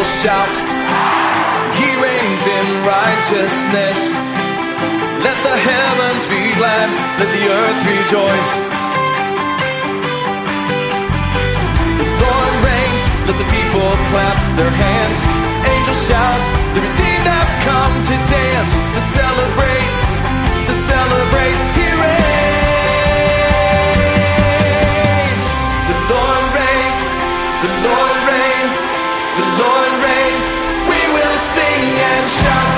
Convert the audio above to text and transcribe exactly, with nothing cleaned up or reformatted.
shout. He reigns in righteousness. Let the heavens be glad, let the earth rejoice. The Lord reigns, let the people clap their hands. Angels shout, the redeemed have come to dance, to celebrate, to celebrate. He reigns. The Lord reigns, the Lord reigns, the Lord reigns. We will sing and shout.